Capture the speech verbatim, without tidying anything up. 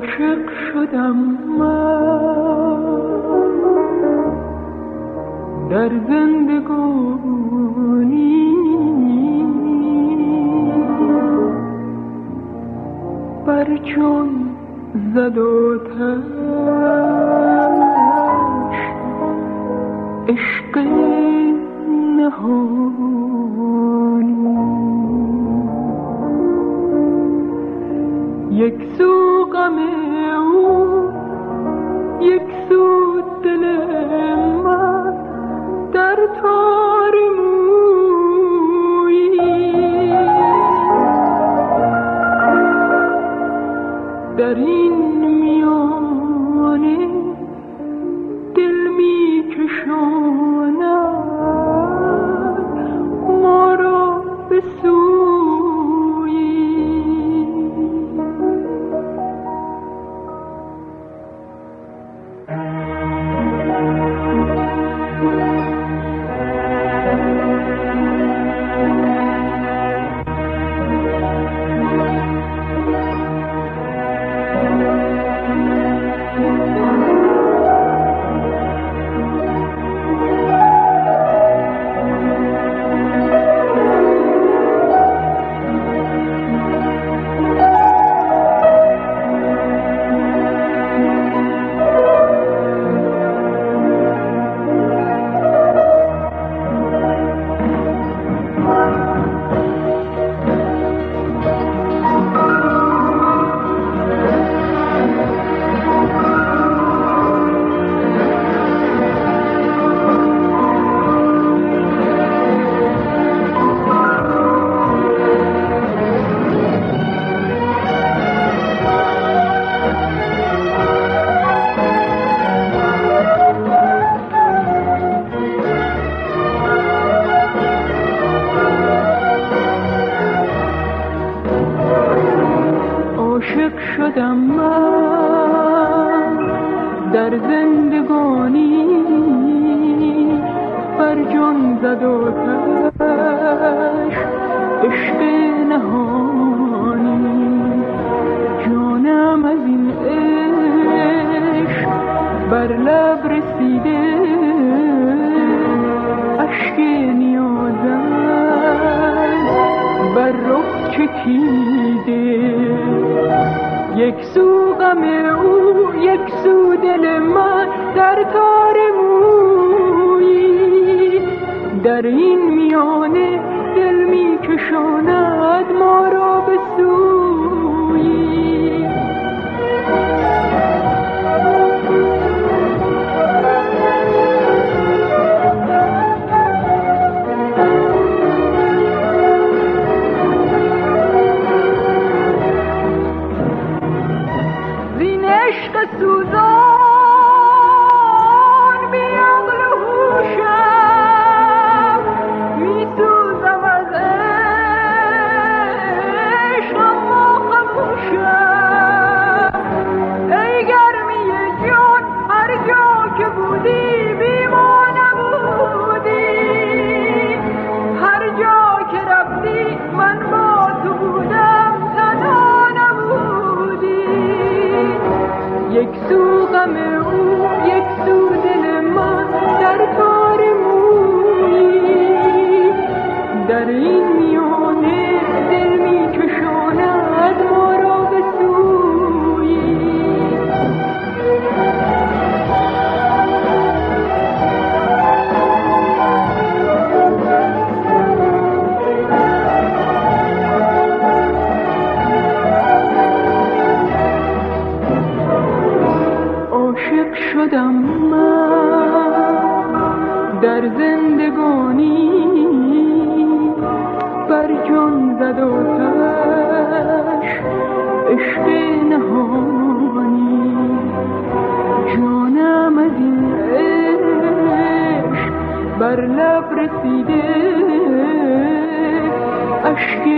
عاشق شدم من در زندگانی، بر جان زد آتش عشق نهانی. یک سو غم او، یک سو دل من در تار مویی، در این میانه دل می کشاند ما را به سویی. عاشق شدم من در زندگانی، بر جان زد آتش عشق نهانی. جانم از این عشق بر لب رسیده، اشک نیازم بر رخ چکیده. یک سو غم او، یک سو دل من در تار مویی، در این میانه دل می کشاند ما را به سویی. سوزان بی عقل و هوشم می سوزم از عشق اما خموشم. ای گرمی جان هر جا که بودی بی ما نبودی، هر جا که رفتی من با تو بودم تنها نبودی. یک سو غم او، یک سو دل من در تار مویی، در این میانه دل می کشاند ما را به سویی. عاشق شدم من در زندگانی، بر جان زد آتش عشق نهانی. جانم از این عشق بر لب رسیده، اشک